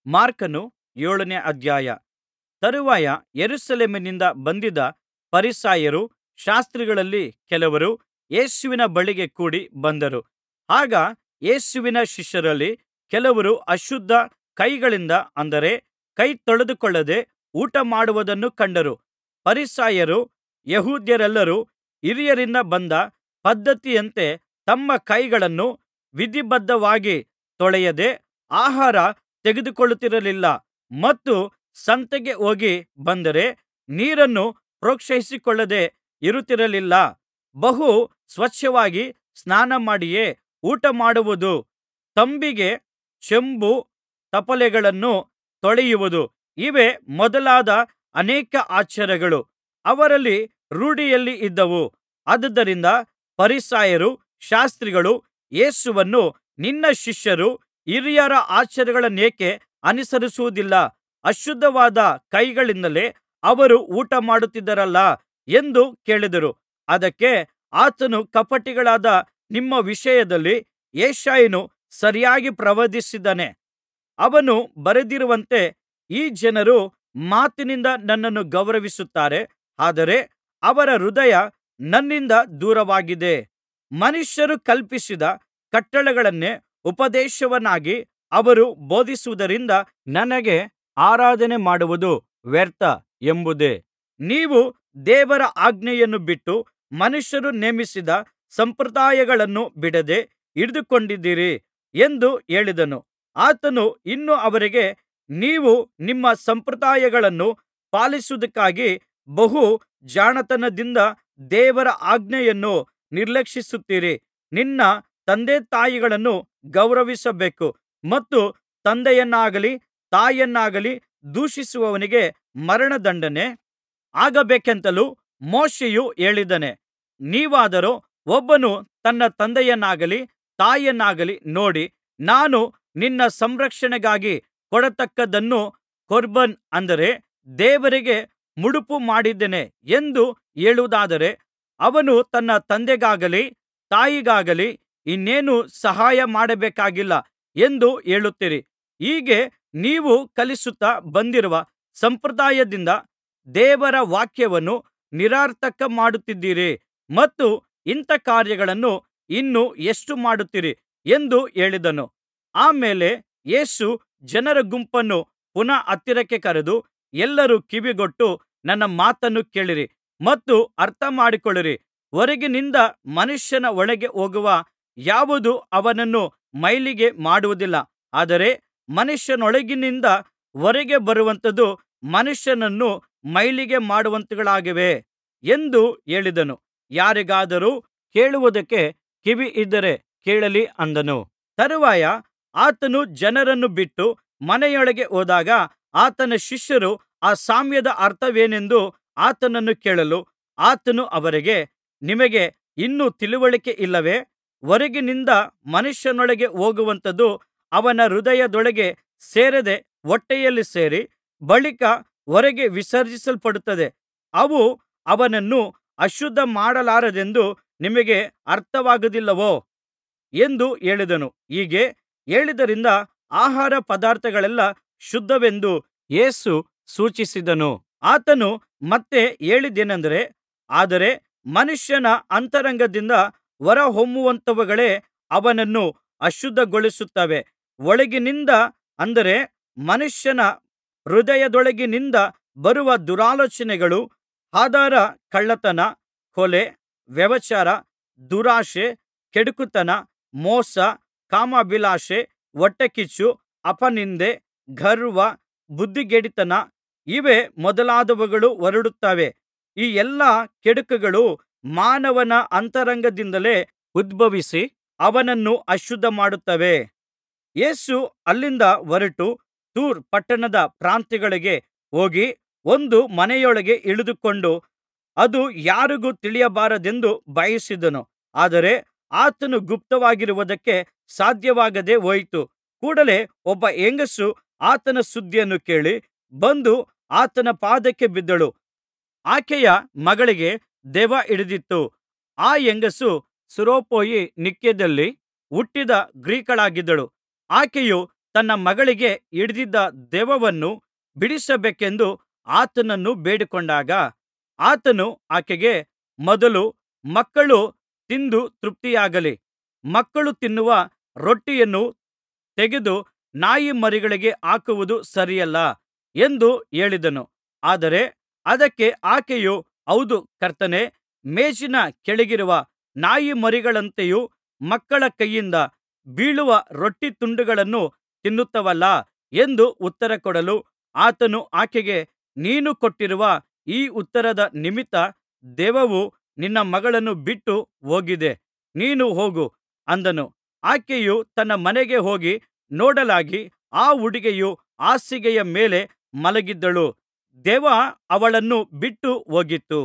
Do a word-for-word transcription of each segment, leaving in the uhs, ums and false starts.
ಮಾರ್ಕನು ಏಳನೇ ಅಧ್ಯಾಯ. ತರುವಾಯ ಯೆರೂಸಲೇಮಿನಿಂದ ಬಂದಿದ್ದ ಫರಿಸಾಯರೂ ಶಾಸ್ತ್ರಿಗಳಲ್ಲಿ ಕೆಲವರು ಯೇಸುವಿನ ಬಳಿಗೆ ಕೂಡಿ ಬಂದರು. ಆಗ ಯೇಸುವಿನ ಶಿಷ್ಯರಲ್ಲಿ ಕೆಲವರು ಅಶುದ್ಧ ಕೈಗಳಿಂದ ಅಂದರೆ ಕೈ ತೊಳೆದುಕೊಳ್ಳದೆ ಊಟಮಾಡುವುದನ್ನು ಕಂಡರು. ಫರಿಸಾಯರೂ ಯೆಹೂದ್ಯರೆಲ್ಲರೂ ಹಿರಿಯರಿಂದ ಬಂದ ಪದ್ಧತಿಯಂತೆ ತಮ್ಮ ಕೈಗಳನ್ನು ವಿಧಿಬದ್ಧವಾಗಿ ತೊಳೆಯದೆ ಆಹಾರ ತೆಗೆದುಕೊಳ್ಳುತ್ತಿರಲಿಲ್ಲ ಮತ್ತು ಸಂತೆಗೆ ಹೋಗಿ ಬಂದರೆ ನೀರನ್ನು ಪ್ರೋಕ್ಷಿಸಿಕೊಳ್ಳದೆ ಇರುತ್ತಿರಲಿಲ್ಲ. ಬಹು ಸ್ವಚ್ಛವಾಗಿ ಸ್ನಾನಮಾಡಿಯೇ ಊಟಮಾಡುವುದು, ತಂಬಿಗೆ ಚೆಂಬು ತಪ್ಪಲೆಗಳನ್ನು ತೊಳೆಯುವುದು, ಇವೇ ಮೊದಲಾದ ಅನೇಕ ಆಚಾರಗಳು ಅವರಲ್ಲಿ ರೂಢಿಯಲ್ಲಿ ಇದ್ದವು. ಆದುದರಿಂದ ಫರಿಸಾಯರೂ ಶಾಸ್ತ್ರಿಗಳು ಯೇಸುವನ್ನು, ನಿನ್ನ ಶಿಷ್ಯರು ಹಿರಿಯರ ಆಚಾರಗಳನ್ನೇಕೆ ಅನುಸರಿಸುವುದಿಲ್ಲ, ಅಶುದ್ಧವಾದ ಕೈಗಳಿಂದಲೇ ಅವರು ಊಟಮಾಡುತ್ತಿದ್ದಾರಲ್ಲಾ ಎಂದು ಕೇಳಿದರು. ಅದಕ್ಕೆ ಆತನು, ಕಪಟಿಗಳಾದ ನಿಮ್ಮ ವಿಷಯದಲ್ಲಿ ಯೆಶಾಯನು ಸರಿಯಾಗಿ ಪ್ರವಾದಿಸಿದ್ದಾನೆ. ಅವನು ಬರೆದಿರುವಂತೆ, ಈ ಜನರು ಮಾತಿನಿಂದ ನನ್ನನ್ನು ಗೌರವಿಸುತ್ತಾರೆ, ಆದರೆ ಅವರ ಹೃದಯ ನನ್ನಿಂದ ದೂರವಾಗಿದೆ. ಮನುಷ್ಯರು ಕಲ್ಪಿಸಿದ ಕಟ್ಟಳೆಗಳನ್ನೇ ಉಪದೇಶವನ್ನಾಗಿ ಅವರು ಬೋಧಿಸುವುದರಿಂದ ನನಗೆ ಆರಾಧನೆ ಮಾಡುವುದು ವ್ಯರ್ಥ ಎಂಬುದೇ. ನೀವು ದೇವರ ಆಜ್ಞೆಯನ್ನು ಬಿಟ್ಟು ಮನುಷ್ಯರು ನೇಮಿಸಿದ ಸಂಪ್ರದಾಯಗಳನ್ನು ಬಿಡದೆ ಹಿಡಿದುಕೊಂಡಿದ್ದೀರಿ ಎಂದು ಹೇಳಿದನು. ಆತನು ಇನ್ನೂ ಅವರಿಗೆ, ನೀವು ನಿಮ್ಮ ಸಂಪ್ರದಾಯಗಳನ್ನು ಪಾಲಿಸುವುದಕ್ಕಾಗಿ ಬಹು ಜಾಣತನದಿಂದ ದೇವರ ಆಜ್ಞೆಯನ್ನು ನಿರ್ಲಕ್ಷಿಸುತ್ತೀರಿ. ನಿನ್ನ ತಂದೆತಾಯಿಗಳನ್ನು ಗೌರವಿಸಬೇಕು ಮತ್ತು ತಂದೆಯನ್ನಾಗಲಿ ತಾಯಿಯನ್ನಾಗಲಿ ದೂಷಿಸುವವನಿಗೆ ಮರಣದಂಡನೆ ಆಗಬೇಕೆಂತಲೂ ಮೋಶೆಯು ಹೇಳಿದ್ದಾನೆ. ನೀವಾದರೋ ಒಬ್ಬನು ತನ್ನ ತಂದೆಯನ್ನಾಗಲಿ ತಾಯಿಯನ್ನಾಗಲಿ ನೋಡಿ, ನಾನು ನಿನ್ನ ಸಂರಕ್ಷಣೆಗಾಗಿ ಕೊಡತಕ್ಕದ್ದನ್ನು ಕೊರ್ಬಾನ್ ಅಂದರೆ ದೇವರಿಗೆ ಮುಡುಪು ಮಾಡಿದ್ದೇನೆ ಎಂದು ಹೇಳುವುದಾದರೆ, ಅವನು ತನ್ನ ತಂದೆಗಾಗಲಿ ತಾಯಿಗಾಗಲಿ ಇನ್ನೇನೂ ಸಹಾಯ ಮಾಡಬೇಕಾಗಿಲ್ಲ ಎಂದು ಹೇಳುತ್ತೀರಿ. ಹೀಗೆ ನೀವು ಕಲಿಸುತ್ತಾ ಬಂದಿರುವ ಸಂಪ್ರದಾಯದಿಂದ ದೇವರ ವಾಕ್ಯವನ್ನು ನಿರರ್ಥಕ ಮಾಡುತ್ತಿದ್ದೀರಿ ಮತ್ತು ಇಂಥ ಕಾರ್ಯಗಳನ್ನು ಇನ್ನೂ ಎಷ್ಟು ಮಾಡುತ್ತೀರಿ ಎಂದು ಹೇಳಿದನು. ಆ ಮೇಲೆ ಯೇಸು ಜನರ ಗುಂಪನ್ನು ಪುನಃ ಹತ್ತಿರಕ್ಕೆ ಕರೆದು, ಎಲ್ಲರೂ ಕಿವಿಗೊಟ್ಟು ನನ್ನ ಮಾತನ್ನು ಕೇಳಿರಿ ಮತ್ತು ಅರ್ಥಮಾಡಿಕೊಳ್ಳಿರಿ. ಹೊರಗಿನಿಂದ ಮನುಷ್ಯನ ಒಳಗೆ ಹೋಗುವ ಯಾವುದೂ ಅವನನ್ನು ಮೈಲಿಗೆ ಮಾಡುವುದಿಲ್ಲ, ಆದರೆ ಮನುಷ್ಯನೊಳಗಿನಿಂದ ಹೊರಗೆ ಬರುವಂಥದ್ದು ಮನುಷ್ಯನನ್ನು ಮೈಲಿಗೆ ಮಾಡುವಂಥವುಗಳಾಗಿವೆ ಎಂದು ಹೇಳಿದನು. ಯಾರಿಗಾದರೂ ಕೇಳುವುದಕ್ಕೆ ಕಿವಿಯಿದ್ದರೆ ಕೇಳಲಿ ಅಂದನು. ತರುವಾಯ ಆತನು ಜನರನ್ನು ಬಿಟ್ಟು ಮನೆಯೊಳಗೆ ಹೋದಾಗ ಆತನ ಶಿಷ್ಯರು ಆ ಸಾಮ್ಯದ ಅರ್ಥವೇನೆಂದು ಆತನನ್ನು ಕೇಳಲು, ಆತನು ಅವರಿಗೆ, ನಿಮಗೆ ಇನ್ನೂ ತಿಳಿವಳಿಕೆ ಇಲ್ಲವೇ? ಹೊರಗಿನಿಂದ ಮನುಷ್ಯನೊಳಗೆ ಹೋಗುವಂಥದ್ದು ಅವನ ಹೃದಯದೊಳಗೆ ಸೇರದೆ ಹೊಟ್ಟೆಯಲ್ಲಿ ಸೇರಿ ಬಳಿಕ ಹೊರಗೆ ವಿಸರ್ಜಿಸಲ್ಪಡುತ್ತದೆ. ಅವು ಅವನನ್ನು ಅಶುದ್ಧ ಮಾಡಲಾರದೆಂದು ನಿಮಗೆ ಅರ್ಥವಾಗುವುದಿಲ್ಲವೋ ಎಂದು ಹೇಳಿದನು. ಹೀಗೆ ಹೇಳಿದ್ದರಿಂದ ಆಹಾರ ಪದಾರ್ಥಗಳೆಲ್ಲಾ ಶುದ್ಧವೆಂದು ಯೇಸು ಸೂಚಿಸಿದನು. ಆತನು ಮತ್ತೆ ಹೇಳಿದ್ದೇನೆಂದರೆ, ಆದರೆ ಮನುಷ್ಯನ ಅಂತರಂಗದಿಂದ ಹೊರಹೊಮ್ಮುವಂಥವುಗಳೇ ಅವನನ್ನು ಅಶುದ್ಧಗೊಳಿಸುತ್ತವೆ. ಒಳಗಿನಿಂದ ಅಂದರೆ ಮನುಷ್ಯನ ಹೃದಯದೊಳಗಿನಿಂದ ಬರುವ ದುರಾಲೋಚನೆಗಳು, ಆಧಾರ, ಕಳ್ಳತನ, ಕೊಲೆ, ವ್ಯಭಿಚಾರ, ದುರಾಶೆ, ಕೆಡುಕುತನ, ಮೋಸ, ಕಾಮಾಭಿಲಾಷೆ, ಹೊಟ್ಟೆಕಿಚ್ಚು, ಅಪನಿಂದೆ, ಗರ್ವ, ಬುದ್ಧಿಗೇಡಿತನ, ಇವೇ ಮೊದಲಾದವುಗಳು ಹೊರಡುತ್ತವೆ. ಈ ಎಲ್ಲಾ ಕೆಡುಕುಗಳು ಮಾನವನ ಅಂತರಂಗದಿಂದಲೇ ಉದ್ಭವಿಸಿ ಅವನನ್ನು ಅಶುದ್ಧ ಮಾಡುತ್ತವೆ. ಯೇಸು ಅಲ್ಲಿಂದ ಹೊರಟು ತೂರ್ ಪಟ್ಟಣದ ಪ್ರಾಂತ್ಯಗಳಿಗೆ ಹೋಗಿ ಒಂದು ಮನೆಯೊಳಗೆ ಇಳಿದುಕೊಂಡು ಅದು ಯಾರಿಗೂ ತಿಳಿಯಬಾರದೆಂದು ಬಯಸಿದನು. ಆದರೆ ಆತನು ಗುಪ್ತವಾಗಿರುವುದಕ್ಕೆ ಸಾಧ್ಯವಾಗದೆ ಹೋಯಿತು. ಕೂಡಲೆ ಒಬ್ಬ ಹೆಂಗಸು ಆತನ ಸುದ್ದಿಯನ್ನು ಕೇಳಿ ಬಂದು ಆತನ ಪಾದಕ್ಕೆ ಬಿದ್ದಳು. ಆಕೆಯ ಮಗಳಿಗೆ ದೆವ್ವ ಹಿಡಿದಿತ್ತು. ಆ ಹೆಂಗಸು ಸುರೋಪೊಯಿನಿಕ್ಯದಲ್ಲಿ ಹುಟ್ಟಿದ ಗ್ರೀಕಳಾಗಿದ್ದಳು. ಆಕೆಯು ತನ್ನ ಮಗಳಿಗೆ ಹಿಡಿದಿದ್ದ ದೆವ್ವವನ್ನು ಬಿಡಿಸಬೇಕೆಂದು ಆತನನ್ನು ಬೇಡಿಕೊಂಡಾಗ ಆತನು ಆಕೆಗೆ, ಮೊದಲು ಮಕ್ಕಳು ತಿಂದು ತೃಪ್ತಿಯಾಗಲಿ. ಮಕ್ಕಳು ತಿನ್ನುವ ರೊಟ್ಟಿಯನ್ನು ತೆಗೆದು ನಾಯಿಮರಿಗಳಿಗೆ ಹಾಕುವುದು ಸರಿಯಲ್ಲ ಎಂದು ಹೇಳಿದನು. ಆದರೆ ಅದಕ್ಕೆ ಆಕೆಯು, ಹೌದು ಕರ್ತನೇ, ಮೇಜಿನ ಕೆಳಗಿರುವ ನಾಯಿಮರಿಗಳಂತೆಯೂ ಮಕ್ಕಳ ಕೈಯಿಂದ ಬೀಳುವ ರೊಟ್ಟಿ ತುಂಡುಗಳನ್ನು ತಿನ್ನುತ್ತವಲ್ಲಾ ಎಂದು ಉತ್ತರಕೊಡಲು, ಆತನು ಆಕೆಗೆ, ನೀನು ಕೊಟ್ಟಿರುವ ಈ ಉತ್ತರದ ನಿಮಿತ್ತ ದೆವ್ವವು ನಿನ್ನ ಮಗಳನ್ನು ಬಿಟ್ಟು ಹೋಗಿದೆ. ನೀನು ಹೋಗು ಅಂದನು. ಆಕೆಯು ತನ್ನ ಮನೆಗೆ ಹೋಗಿ ನೋಡಲಾಗಿ ಆ ಹುಡುಗಿಯು ಹಾಸಿಗೆಯ ಮೇಲೆ ಮಲಗಿದ್ದಳು. ದೆವ್ವ ಅವಳನ್ನು ಬಿಟ್ಟು ಹೋಗಿತ್ತು.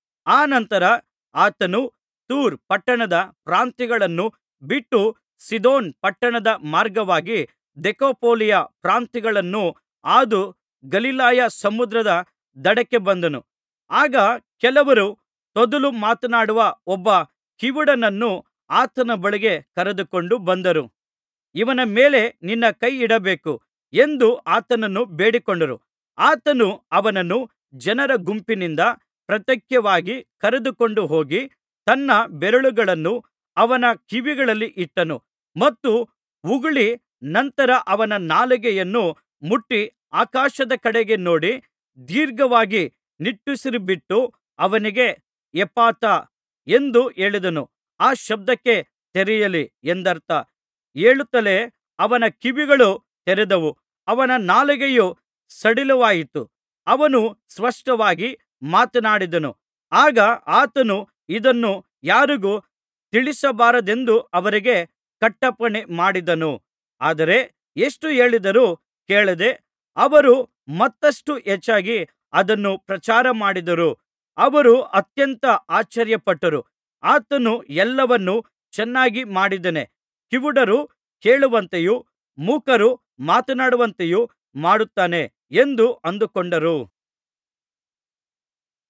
ಅನಂತರ ಆತನು ತೂರ್ ಪಟ್ಟಣದ ಪ್ರಾಂತ್ಯಗಳನ್ನು ಬಿಟ್ಟು ಸೀದೋನ್ ಪಟ್ಟಣದ ಮಾರ್ಗವಾಗಿ ದೆಕಪೊಲಿಯ ಪ್ರಾಂತ್ಯಗಳನ್ನು ಹಾದು ಗಲಿಲಾಯ ಸಮುದ್ರದ ದಡಕ್ಕೆ ಬಂದನು. ಆಗ ಕೆಲವರು ತೊದಲು ಮಾತನಾಡುವ ಒಬ್ಬ ಕಿವುಡನನ್ನು ಆತನ ಬಳಿಗೆ ಕರೆದುಕೊಂಡು ಬಂದರು. ಇವನ ಮೇಲೆ ನಿನ್ನ ಕೈ ಇಡಬೇಕು ಎಂದು ಆತನನ್ನು ಬೇಡಿಕೊಂಡರು. ಆತನು ಅವನನ್ನು ಜನರ ಗುಂಪಿನಿಂದ ಪ್ರತ್ಯೇಕವಾಗಿ ಕರೆದುಕೊಂಡು ಹೋಗಿ ತನ್ನ ಬೆರಳುಗಳನ್ನು ಅವನ ಕಿವಿಗಳಲ್ಲಿ ಇಟ್ಟನು ಮತ್ತು ಉಗುಳಿ ನಂತರ ಅವನ ನಾಲಿಗೆಯನ್ನು ಮುಟ್ಟಿ ಆಕಾಶದ ಕಡೆಗೆ ನೋಡಿ ದೀರ್ಘವಾಗಿ ನಿಟ್ಟುಸಿರುಬಿಟ್ಟು ಅವನಿಗೆ, ಎಪ್ಫತಾ ಎಂದು ಹೇಳಿದನು. ಆ ಶಬ್ದಕ್ಕೆ ತೆರೆಯಲಿ ಎಂದರ್ಥ. ಹೇಳುತ್ತಲೇ ಅವನ ಕಿವಿಗಳು ತೆರೆದವು, ಅವನ ನಾಲಿಗೆಯು ಸಡಿಲವಾಯಿತು, ಅವನು ಸ್ಪಷ್ಟವಾಗಿ ಮಾತನಾಡಿದನು. ಆಗ ಆತನು ಇದನ್ನು ಯಾರಿಗೂ ತಿಳಿಸಬಾರದೆಂದು ಅವರಿಗೆ ಕಟ್ಟಪ್ಪಣೆ ಮಾಡಿದನು. ಆದರೆ ಎಷ್ಟು ಹೇಳಿದರೂ ಕೇಳದೆ ಅವರು ಮತ್ತಷ್ಟು ಹೆಚ್ಚಾಗಿ ಅದನ್ನು ಪ್ರಚಾರಮಾಡಿದರು. ಅವರು ಅತ್ಯಂತ ಆಶ್ಚರ್ಯಪಟ್ಟರು. ಆತನು ಎಲ್ಲವನ್ನೂ ಚೆನ್ನಾಗಿ ಮಾಡಿದ್ದಾನೆ, ಕಿವುಡರು ಕೇಳುವಂತೆಯೂ ಮೂಕರು ಮಾತನಾಡುವಂತೆಯೂ ಮಾಡುತ್ತಾನೆ ಎಂದು ಅಂದುಕೊಂಡರು.